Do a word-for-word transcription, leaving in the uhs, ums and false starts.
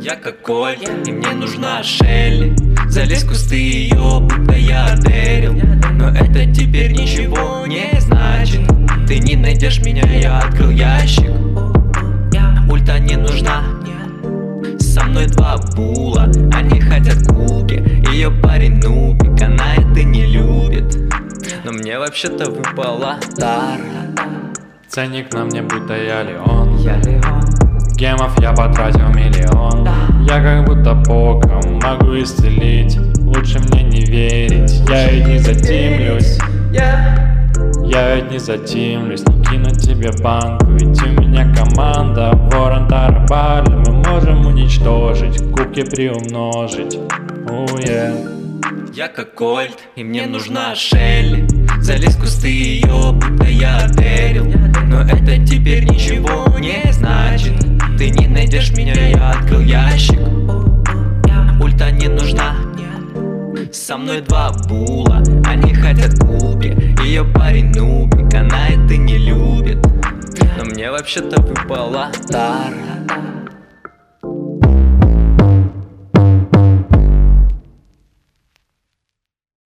Я как Кольт, и мне нужна Шелли. Залез в кусты ее, будто я Дэрил. Но это теперь ничего не значит. Ты не найдешь меня, я открыл ящик. Ульта не нужна. Со мной два була, они хотят куки. Ее парень нубик, она это не любит. Но мне вообще-то выпала тара. Ценник на мне будто я Леон. Я Леон. Гемов я потратил миллион. Я как будто боком могу исцелить. Лучше мне не верить, я ведь не затимлюсь. Я ведь не затимлюсь, не кину тебе банку. Ведь у меня команда, ворон тарабарли. Мы можем уничтожить, кубки приумножить. Oh, yeah. Я как Кольт, и мне нужна Шелли. Залез в кусты ее, будто я Дэрил. Но это теперь ничего не значит. Ты не найдешь меня, я открыл ящик. Ульта не нужна. Со мной два була, они хотят куки. Ее парень нубик, она это не любит. Но мне вообще-то выпала тара.